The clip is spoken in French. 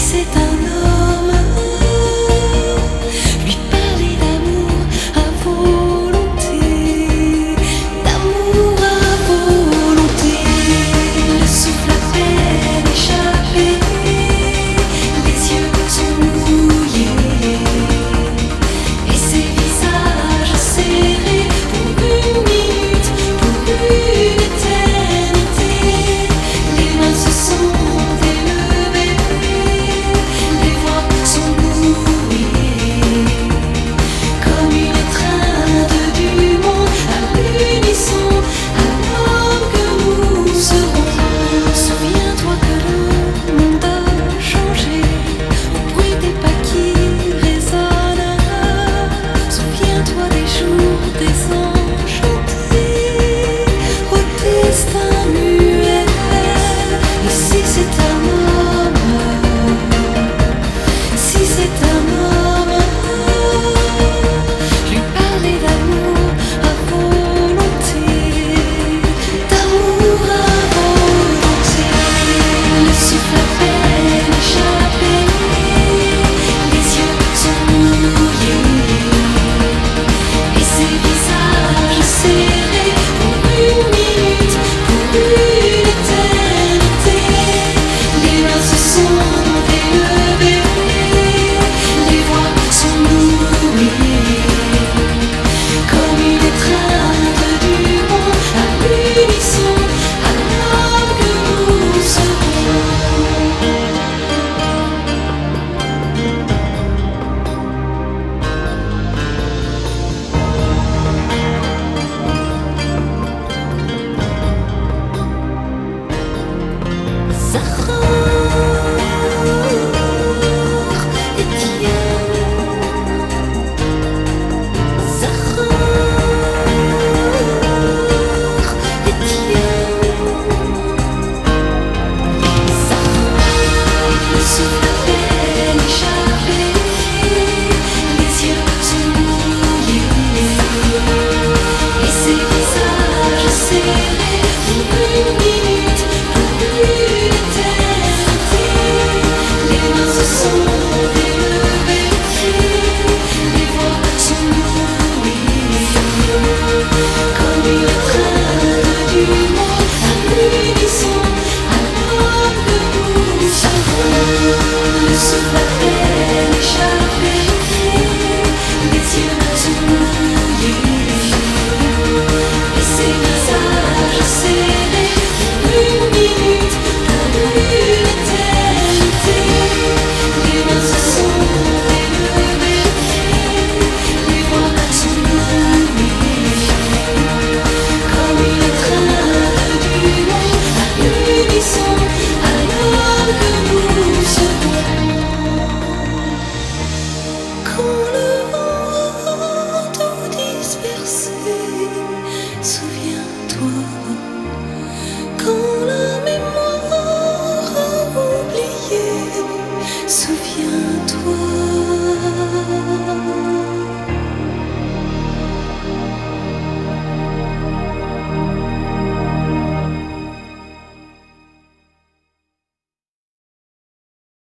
c'est un homme, lui parler d'amour à volonté, d'amour à volonté. Le souffle à peine échappé, les yeux sont mouillés, et ses visages serrés pour une minute, pour une éternité. Les mains se sont élevées, les voix sont mouillées, comme une étreinte du monde à l'unisson, alors que nous serons. Souviens-toi que le monde a changé au bruit des pas qui résonnent. Souviens-toi des jours désenchantés, au destin muet. Et si c'est un homme, si c'est un homme, lui parler d'amour à volonté, d'amour à volonté. Le souffle à peine échappé, les yeux sont mouillés, et ses visages serrés pour une minute, pour une éternité. Les mains se sont élevées, les voix sont mouillées, comme une étreinte du monde à l'unisson, alors que nous serons. Le souffle à peine échappé, les yeux sont mouillés, et ses visages serrés pour une minute, pour une éternité. Les mains se sont élevées, les voix sont mouillées, comme une étreinte du monde à l'unisson, alors que nous serons. Le souffle à peine échappé, les yeux sont mouillés, et ses visages serrés pour une minute, pour une éternité. Les mains se sont élevées, les voix sont mouillées, comme une étreinte du monde à l'unisson, alors que nous serons. Quand le vent aura tout dispersé, souviens-toi. Quand la mémoire a oublié, souviens-toi.